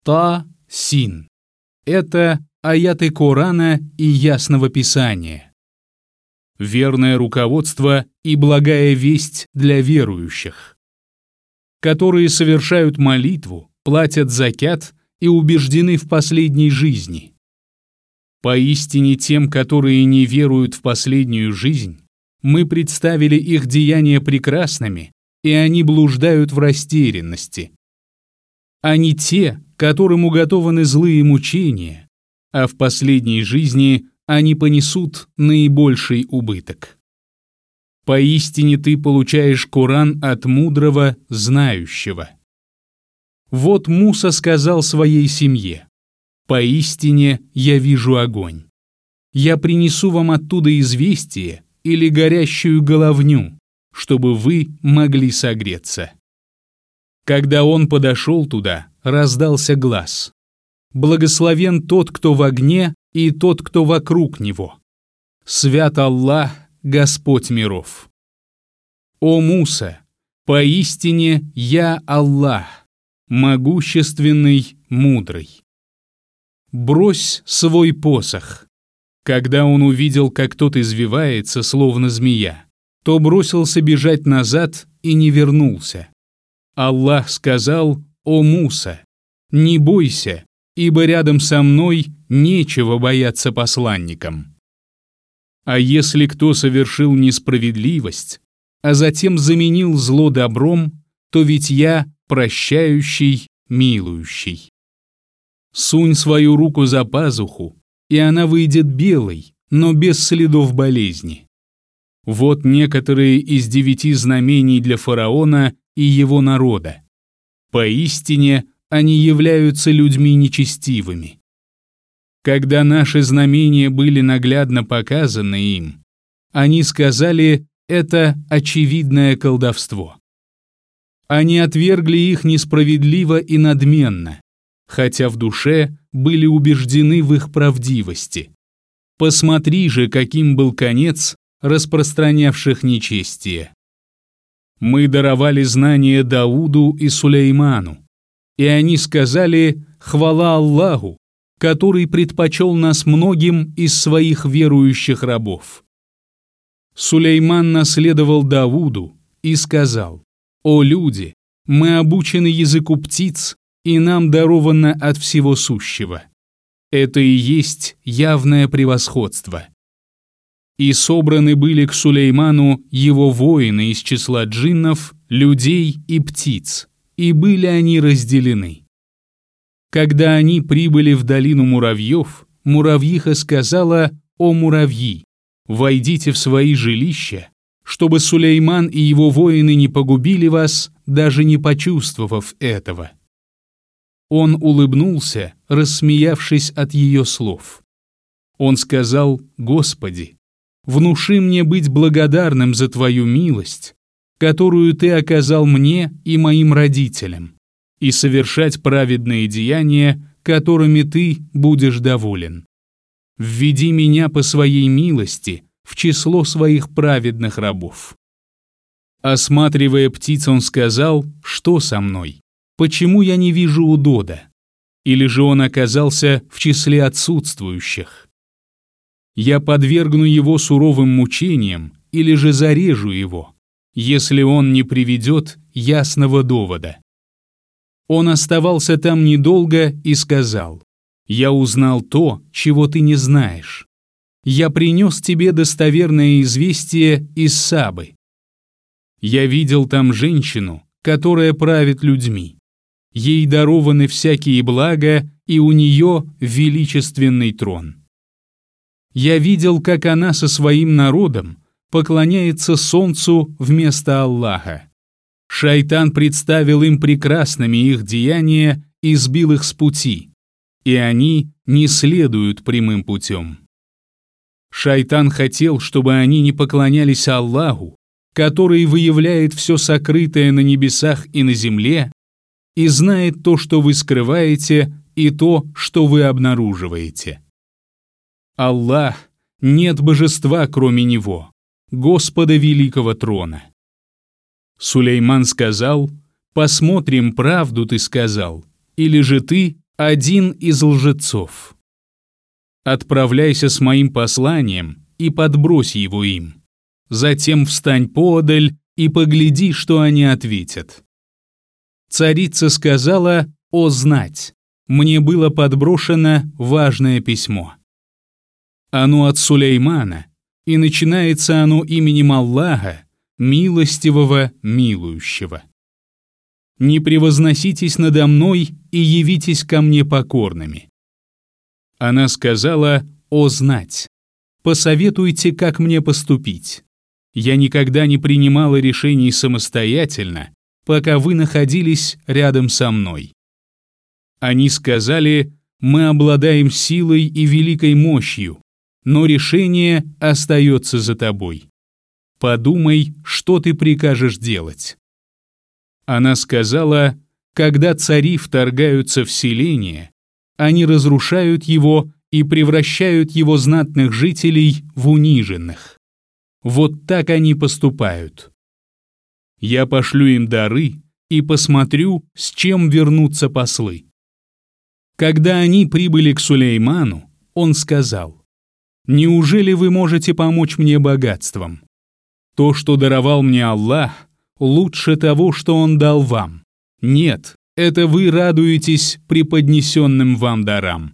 Та-Син. Это аяты Корана и Ясного Писания. Верное руководство и благая весть для верующих, которые совершают молитву, платят закят и убеждены в последней жизни. Поистине тем, которые не веруют в последнюю жизнь, мы представили их деяния прекрасными, и они блуждают в растерянности. Они те, которым уготованы злые мучения, а в последней жизни они понесут наибольший убыток. Поистине ты получаешь Коран от мудрого, знающего. Вот Муса сказал своей семье: «Поистине я вижу огонь. Я принесу вам оттуда известие или горящую головню, чтобы вы могли согреться». Когда он подошел туда, раздался глас: «Благословен тот, кто в огне, и тот, кто вокруг него. Свят Аллах, Господь миров». «О Муса, поистине я Аллах, могущественный, мудрый. Брось свой посох». Когда он увидел, как тот извивается, словно змея, то бросился бежать назад и не вернулся. Аллах сказал: «О Муса, не бойся, ибо рядом со мной нечего бояться посланникам. А если кто совершил несправедливость, а затем заменил зло добром, то ведь я прощающий, милующий. Сунь свою руку за пазуху, и она выйдет белой, но без следов болезни. Вот некоторые из 9 знамений для фараона и его народа. Поистине они являются людьми нечестивыми. Когда наши знамения были наглядно показаны им, они сказали: это очевидное колдовство. Они отвергли их несправедливо и надменно, хотя в душе были убеждены в их правдивости. Посмотри же, каким был конец распространявших нечестие. Мы даровали знания Дауду и Сулейману, и они сказали: «Хвала Аллаху, который предпочел нас многим из своих верующих рабов». Сулейман наследовал Давуду и сказал: «О люди, мы обучены языку птиц, и нам даровано от всего сущего. Это и есть явное превосходство». И собраны были к Сулейману его воины из числа джиннов, людей и птиц, и были они разделены. Когда они прибыли в долину муравьев, муравьиха сказала: «О муравьи, войдите в свои жилища, чтобы Сулейман и его воины не погубили вас, даже не почувствовав этого». Он улыбнулся, рассмеявшись от ее слов. Он сказал: «Господи, внуши мне быть благодарным за Твою милость, которую Ты оказал мне и моим родителям, и совершать праведные деяния, которыми Ты будешь доволен. Введи меня по Своей милости в число Своих праведных рабов». Осматривая птиц, он сказал: «Что со мной? Почему я не вижу удода? Или же он оказался в числе отсутствующих? Я подвергну его суровым мучениям, или же зарежу его, если он не приведет ясного довода». Он оставался там недолго и сказал: «Я узнал то, чего ты не знаешь. Я принес тебе достоверное известие из Сабы. Я видел там женщину, которая правит людьми. Ей дарованы всякие блага, и у нее величественный трон. Я видел, как она со своим народом поклоняется солнцу вместо Аллаха. Шайтан представил им прекрасными их деяния и сбил их с пути, и они не следуют прямым путем. Шайтан хотел, чтобы они не поклонялись Аллаху, который выявляет все сокрытое на небесах и на земле, и знает то, что вы скрываете, и то, что вы обнаруживаете. Аллах, нет божества, кроме Него, Господа Великого Трона». Сулейман сказал: «Посмотрим, правду ты сказал, или же ты один из лжецов. Отправляйся с моим посланием и подбрось его им. Затем встань поодаль и погляди, что они ответят». Царица сказала: «О, знать, мне было подброшено важное письмо. Оно от Сулеймана, и начинается оно именем Аллаха, милостивого, милующего. Не превозноситесь надо мной и явитесь ко мне покорными». Она сказала: «О, знать, посоветуйте, как мне поступить. Я никогда не принимала решений самостоятельно, пока вы находились рядом со мной». Они сказали: «Мы обладаем силой и великой мощью, но решение остается за тобой. Подумай, что ты прикажешь делать». Она сказала: «Когда цари вторгаются в селение, они разрушают его и превращают его знатных жителей в униженных. Вот так они поступают. Я пошлю им дары и посмотрю, с чем вернутся послы». Когда они прибыли к Сулейману, он сказал: «Неужели вы можете помочь мне богатством? То, что даровал мне Аллах, лучше того, что Он дал вам. Нет, это вы радуетесь преподнесенным вам дарам.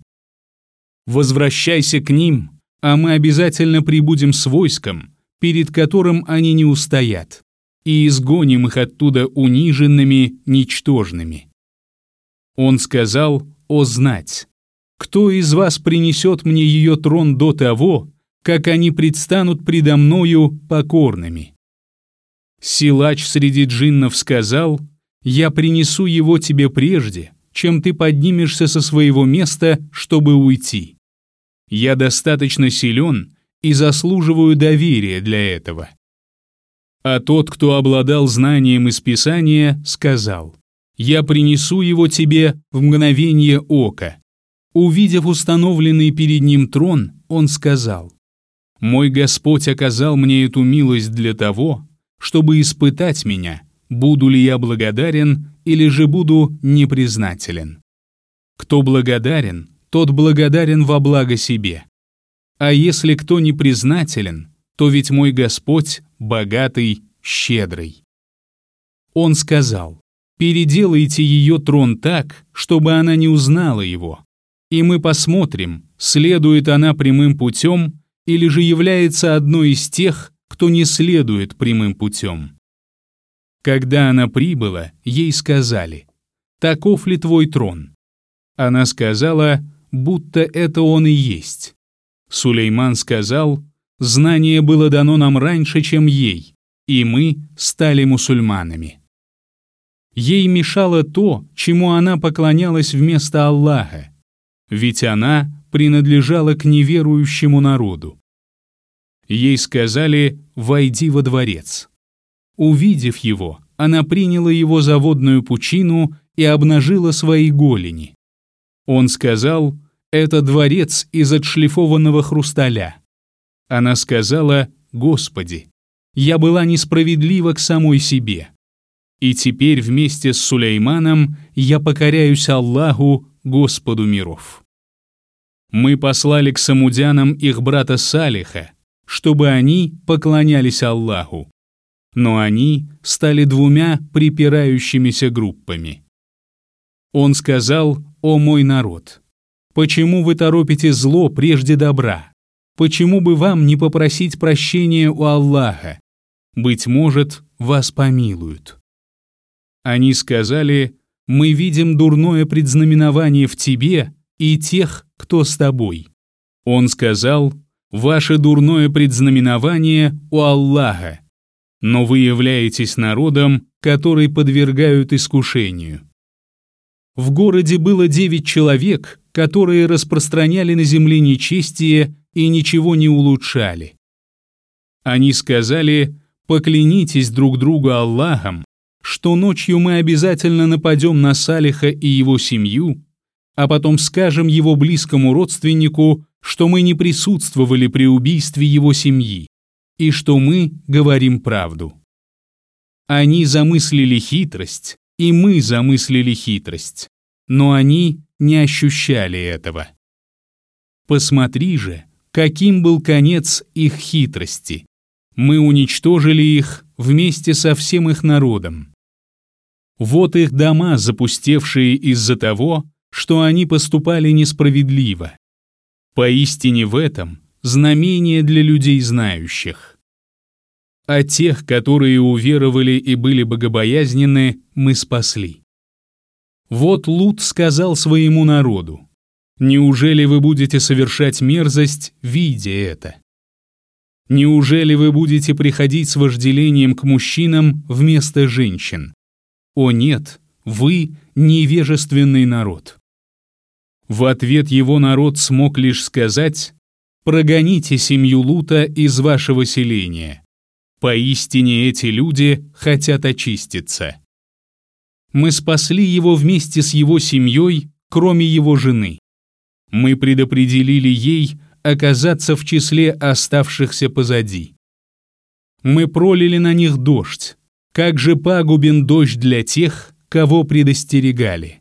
Возвращайся к ним, а мы обязательно прибудем с войском, перед которым они не устоят, и изгоним их оттуда униженными, ничтожными». Он сказал: «О, знать, кто из вас принесет мне ее трон до того, как они предстанут предо мною покорными?» Силач среди джиннов сказал: «Я принесу его тебе прежде, чем ты поднимешься со своего места, чтобы уйти. Я достаточно силен и заслуживаю доверия для этого». А тот, кто обладал знанием из Писания, сказал: «Я принесу его тебе в мгновение ока». Увидев установленный перед ним трон, он сказал: «Мой Господь оказал мне эту милость для того, чтобы испытать меня, буду ли я благодарен или же буду непризнателен. Кто благодарен, тот благодарен во благо себе. А если кто непризнателен, то ведь мой Господь богатый, щедрый». Он сказал: «Переделайте ее трон так, чтобы она не узнала его, и мы посмотрим, следует она прямым путем или же является одной из тех, кто не следует прямым путем». Когда она прибыла, ей сказали: «Таков ли твой трон?» Она сказала, будто это он и есть. Сулейман сказал: «Знание было дано нам раньше, чем ей, и мы стали мусульманами». Ей мешало то, чему она поклонялась вместо Аллаха, ведь она принадлежала к неверующему народу. Ей сказали: «Войди во дворец». Увидев его, она приняла его за водную пучину и обнажила свои голени. Он сказал: «Это дворец из отшлифованного хрусталя». Она сказала: «Господи, я была несправедлива к самой себе. И теперь вместе с Сулейманом я покоряюсь Аллаху, Господу миров». Мы послали к самудянам их брата Салиха, чтобы они поклонялись Аллаху. Но они стали двумя припирающимися группами. Он сказал: «О мой народ, почему вы торопите зло прежде добра? Почему бы вам не попросить прощения у Аллаха? Быть может, вас помилуют». Они сказали: «Мы видим дурное предзнаменование в тебе и тех, кто с тобой». Он сказал: «Ваше дурное предзнаменование у Аллаха, но вы являетесь народом, который подвергают искушению». В городе было 9 человек, которые распространяли на земле нечестие и ничего не улучшали. Они сказали: «Поклянитесь друг другу Аллахом, что ночью мы обязательно нападем на Салиха и его семью, а потом скажем его близкому родственнику, что мы не присутствовали при убийстве его семьи, и что мы говорим правду». Они замыслили хитрость, и мы замыслили хитрость, но они не ощущали этого. Посмотри же, каким был конец их хитрости. Мы уничтожили их вместе со всем их народом. Вот их дома, запустевшие из-за того, что они поступали несправедливо. Поистине в этом знамение для людей знающих. А тех, которые уверовали и были богобоязненны, мы спасли. Вот Лут сказал своему народу: «Неужели вы будете совершать мерзость, видя это? Неужели вы будете приходить с вожделением к мужчинам вместо женщин? О нет, вы невежественный народ». В ответ его народ смог лишь сказать: «Прогоните семью Лута из вашего селения. Поистине эти люди хотят очиститься». Мы спасли его вместе с его семьей, кроме его жены. Мы предопределили ей оказаться в числе оставшихся позади. Мы пролили на них дождь. Как же пагубен дождь для тех, кого предостерегали.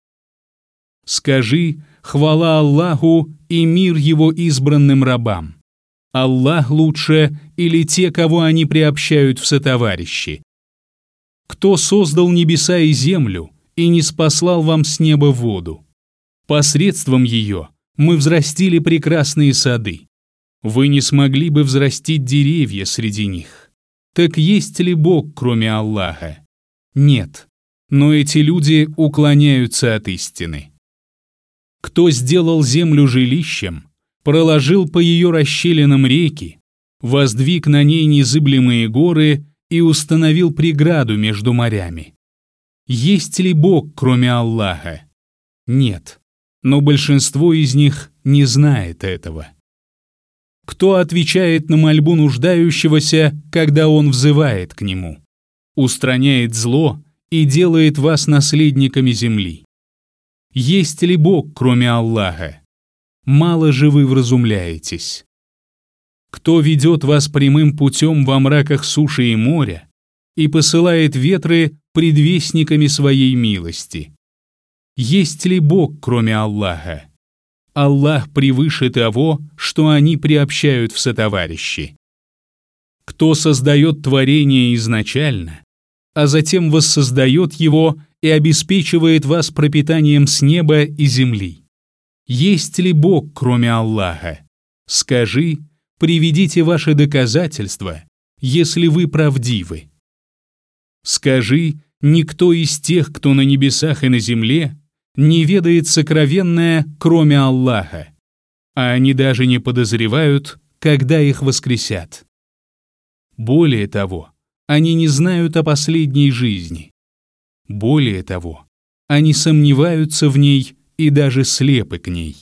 Скажи: хвала Аллаху и мир его избранным рабам. Аллах лучше или те, кого они приобщают в сотоварищи? Кто создал небеса и землю и не спаслал вам с неба воду? Посредством ее мы взрастили прекрасные сады. Вы не смогли бы взрастить деревья среди них. Так есть ли Бог, кроме Аллаха? Нет, но эти люди уклоняются от истины. Кто сделал землю жилищем, проложил по ее расщелинам реки, воздвиг на ней незыблемые горы и установил преграду между морями? Есть ли Бог, кроме Аллаха? Нет, но большинство из них не знает этого. Кто отвечает на мольбу нуждающегося, когда он взывает к нему? Устраняет зло и делает вас наследниками земли. Есть ли Бог, кроме Аллаха? Мало же вы вразумляетесь. Кто ведет вас прямым путем во мраках суши и моря и посылает ветры предвестниками своей милости? Есть ли Бог, кроме Аллаха? Аллах превыше того, что они приобщают в сотоварищи. Кто создает творение изначально, а затем воссоздает его и обеспечивает вас пропитанием с неба и земли? Есть ли Бог, кроме Аллаха? Скажи: приведите ваши доказательства, если вы правдивы. Скажи: никто из тех, кто на небесах и на земле, не ведает сокровенное, кроме Аллаха, а они даже не подозревают, когда их воскресят. Более того, они не знают о последней жизни. Более того, они сомневаются в ней и даже слепы к ней.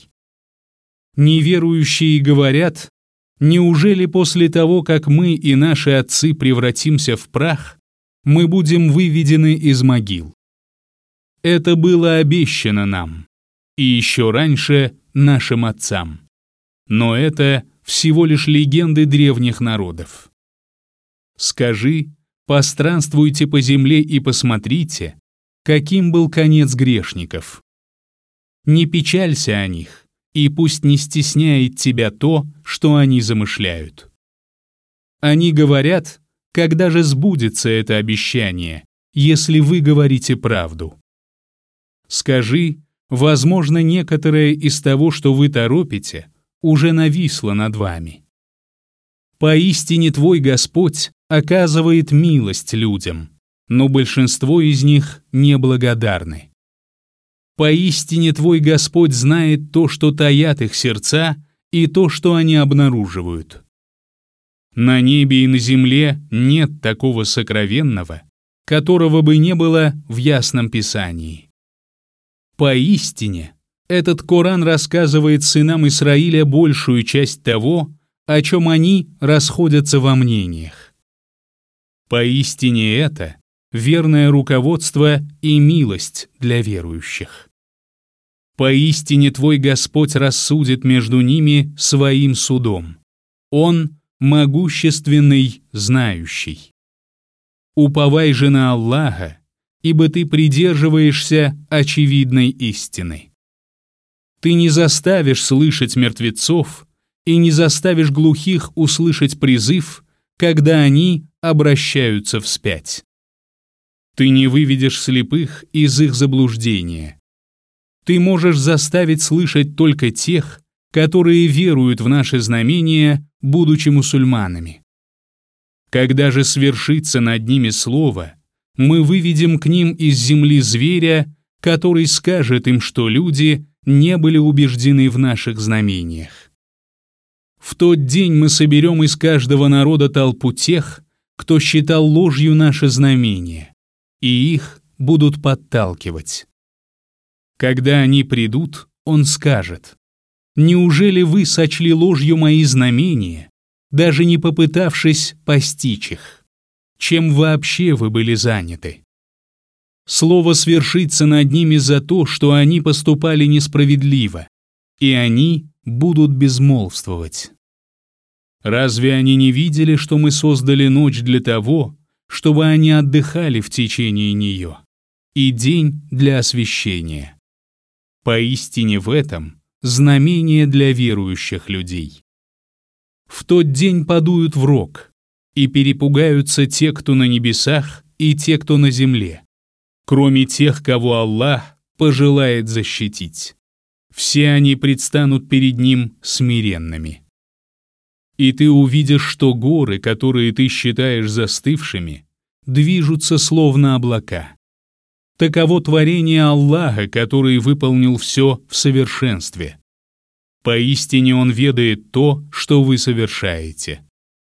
Неверующие говорят: неужели после того, как мы и наши отцы превратимся в прах, мы будем выведены из могил? Это было обещано нам, и еще раньше нашим отцам. Но это всего лишь легенды древних народов. Скажи: постранствуйте по земле и посмотрите, каким был конец грешников. Не печалься о них, и пусть не стесняет тебя то, что они замышляют. Они говорят: когда же сбудется это обещание, если вы говорите правду? Скажи: возможно, некоторое из того, что вы торопите, уже нависло над вами. Поистине твой Господь оказывает милость людям, но большинство из них неблагодарны. Поистине твой Господь знает то, что таят их сердца, и то, что они обнаруживают. На небе и на земле нет такого сокровенного, которого бы не было в ясном Писании. Поистине, этот Коран рассказывает сынам Исраиля большую часть того, о чем они расходятся во мнениях. Поистине это верное руководство и милость для верующих. Поистине твой Господь рассудит между ними своим судом. Он могущественный, знающий. Уповай же на Аллаха, ибо ты придерживаешься очевидной истины. Ты не заставишь слышать мертвецов и не заставишь глухих услышать призыв, когда они обращаются вспять. Ты не выведешь слепых из их заблуждения. Ты можешь заставить слышать только тех, которые веруют в наши знамения, будучи мусульманами. Когда же свершится над ними слово, мы выведем к ним из земли зверя, который скажет им, что люди не были убеждены в наших знамениях. В тот день мы соберем из каждого народа толпу тех, кто считал ложью наши знамения, и их будут подталкивать. Когда они придут, он скажет: «Неужели вы сочли ложью мои знамения, даже не попытавшись постичь их? Чем вообще вы были заняты?» Слово свершится над ними за то, что они поступали несправедливо, и они будут безмолвствовать. Разве они не видели, что мы создали ночь для того, чтобы они отдыхали в течение нее, и день для освящения? Поистине в этом знамение для верующих людей. В тот день подуют в рог, и перепугаются те, кто на небесах, и те, кто на земле, кроме тех, кого Аллах пожелает защитить. Все они предстанут перед Ним смиренными. И ты увидишь, что горы, которые ты считаешь застывшими, движутся словно облака. Таково творение Аллаха, который выполнил все в совершенстве. Поистине Он ведает то, что вы совершаете.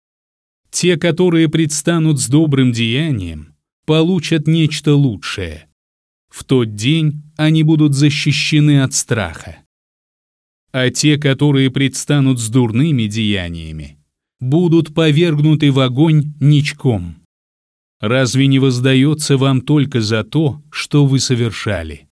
Те, которые предстанут с добрым деянием, получат нечто лучшее. В тот день они будут защищены от страха. А те, которые предстанут с дурными деяниями, будут повергнуты в огонь ничком. Разве не воздается вам только за то, что вы совершали?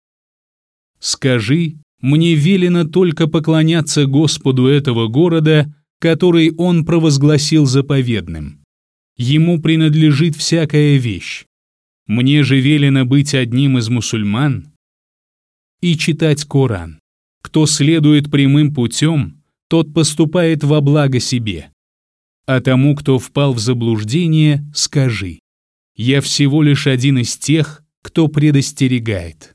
Скажи: мне велено только поклоняться Господу этого города, который Он провозгласил заповедным. Ему принадлежит всякая вещь. Мне же велено быть одним из мусульман и читать Коран. Кто следует прямым путем, тот поступает во благо себе. А тому, кто впал в заблуждение, скажи: я всего лишь один из тех, кто предостерегает.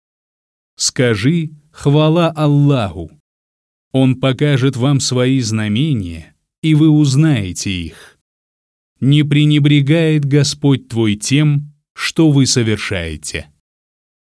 Скажи: хвала Аллаху. Он покажет вам свои знамения, и вы узнаете их. Не пренебрегает Господь твой тем, что вы совершаете.